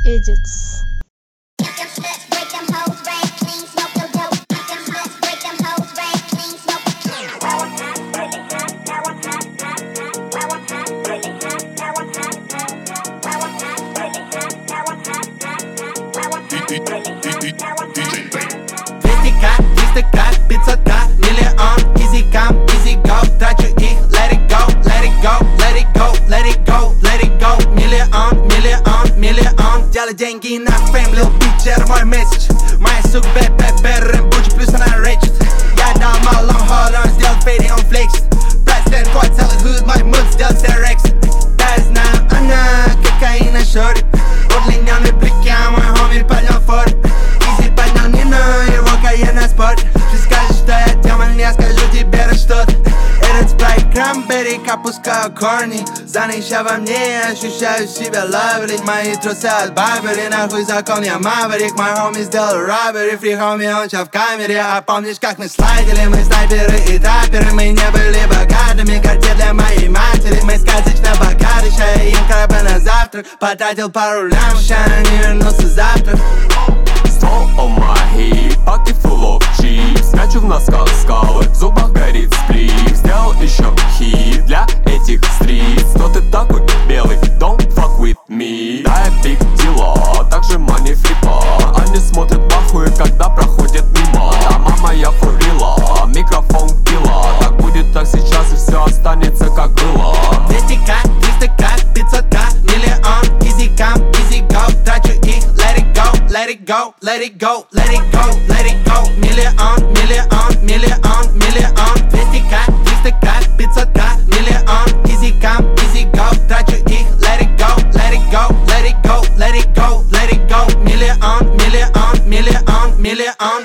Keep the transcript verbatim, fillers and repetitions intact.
Edits. двести ка, триста ка, пятьсот ка, миллион, easy come, easy go, трачу их, let it go, let it go, let it go, let it go, let it go, миллион, миллион, миллион. Делай деньги на фейм, лил питчер, мой месседж. Моя сука, бэбэ, рэмбучи, плюс она речит. Я дал малом hold on, сделал фейди, он флексит. Президент, твой целый худ, мой муд, сделал терекс. Да, я знаю, она кокаина шорит. Удлиненный блики, а мой хоми поднял форт. Изи поднял Нину, его каена спорт. Ты скажешь, что я демон, я скажу тебе что-то. Этот спрайт крамберик, пускаю корни. Занища во мне, ощущаю себя лаврик. Мои трусы от Барбери, нахуй закон, я маврик. Мой хоми сделал роббери, фри хоми, он ща в камере. А помнишь, как мы слайдили, мы снайперы и трапперы. Мы не были богатыми, карте для моей матери. Мы сказочно богаты, ща я им краба на завтрак. Потратил пару лям, ща не вернулся завтра. Стол on my head, паки full of chips. Скачу в носках скалы, в зубах горит сплив. Сделал еще хит для этих стриц. Но ты такой белый, don't fuck with me. Да, я биг дела, также money флипа. Они смотрят в ахуе, когда проходят мимо. Да, мама, я фурила, микрофон пила. Так будет, так сейчас и все останется как было. двести ка, триста ка, пятьсот ка, миллион, easy come, easy go. Трачу их, let it go, let it go, let it go, let it go, let it go. Миллион, миллион, миллион, миллион. двести ка, триста ка, пятьсот ка, миллион, easy come, easy go. Трачу их, let it go, let it go, let it go, let it go, let it go. Миллион, миллион, миллион, миллион.